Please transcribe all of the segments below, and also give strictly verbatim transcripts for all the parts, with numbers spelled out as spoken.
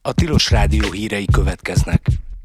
A Tilos Rádió hírei következnek.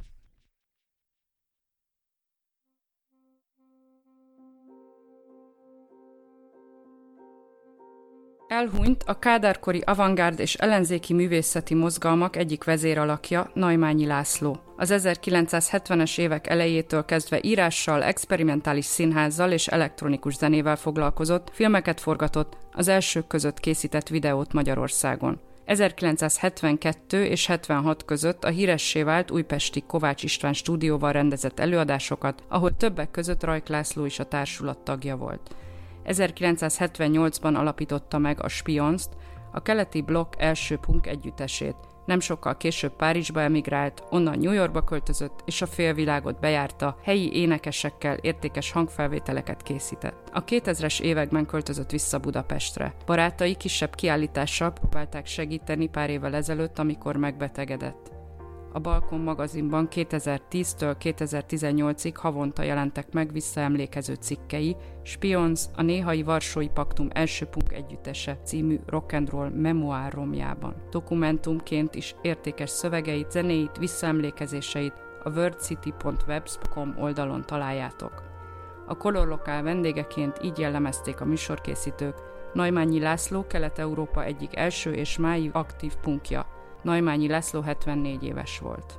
Elhunyt a kádárkori avantgárd és ellenzéki művészeti mozgalmak egyik vezéralakja, Naimányi László. Az ezerkilencszázhetvenes évek elejétől kezdve írással, experimentális színházzal és elektronikus zenével foglalkozott, filmeket forgatott, az elsők között készített videót Magyarországon. ezerkilencszázhetvenkettő és hetvenhat között a híressé vált újpesti Kovács István stúdióval rendezett előadásokat, ahol többek között Rajk László is a társulat tagja volt. ezerkilencszázhetvennyolcban alapította meg a Spionzt, a keleti blokk első punk együttesét. Nem sokkal később Párizsba emigrált, onnan New Yorkba költözött, és a félvilágot bejárta, helyi énekesekkel értékes hangfelvételeket készített. A kétezres években költözött vissza Budapestre. Barátai kisebb kiállítással próbálták segíteni pár évvel ezelőtt, amikor megbetegedett. A Balkon magazinban kétezer-tíztől kétezer-tizennyolcig havonta jelentek meg visszaemlékező cikkei, Spionz, a néhai Varsói Paktum első punk együttese című rock'n'roll memoár romjában. Dokumentumként is értékes szövegeit, zenéit, visszaemlékezéseit a worldcity pont webs pont com oldalon találjátok. A Color Lokál vendégeként így jellemezték a műsorkészítők Naimányi László Kelet-Európa egyik első és máig aktív punkja. Naimányi László hetvennégy éves volt.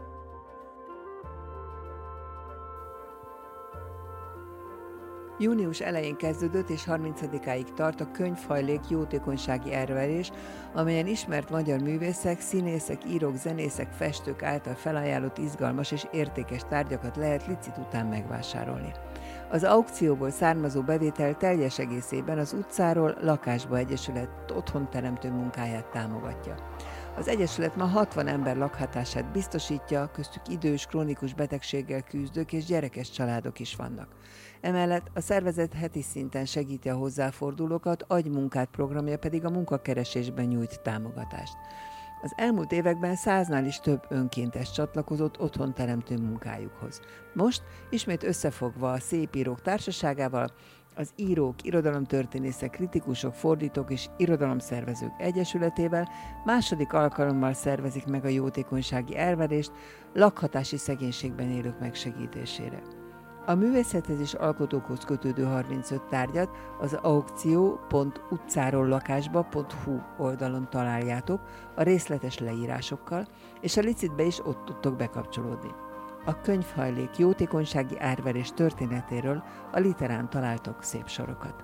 Június elején kezdődött és harmincadikáig tart a könyvhajlék jótékonysági elverés, amelyen ismert magyar művészek, színészek, írók, zenészek, festők által felajánlott izgalmas és értékes tárgyakat lehet licit után megvásárolni. Az aukcióból származó bevétel teljes egészében az Utcáról Lakásba Egyesület otthonteremtő munkáját támogatja. Az Egyesület ma hatvan ember lakhatását biztosítja, köztük idős, krónikus betegséggel küzdők és gyerekes családok is vannak. Emellett a szervezet heti szinten segíti a hozzáfordulókat, agymunkát programja pedig a munkakeresésben nyújt támogatást. Az elmúlt években száznál is több önkéntes csatlakozott otthonteremtő munkájukhoz. Most ismét összefogva a Szépírók Társaságával, az Írók, Irodalomtörténészek, Kritikusok, Fordítók és Irodalomszervezők Egyesületével második alkalommal szervezik meg a jótékonysági elverést lakhatási szegénységben élők megsegítésére. A művészethez és alkotókhoz kötődő harmincöt tárgyat az aukció pont utcáról lakásba pont hu oldalon találjátok a részletes leírásokkal, és a licitbe is ott tudtok bekapcsolódni. A könyvhajlék jótékonysági árverés történetéről a Literán találtok szép sorokat.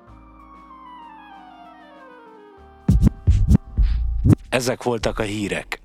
Ezek voltak a hírek.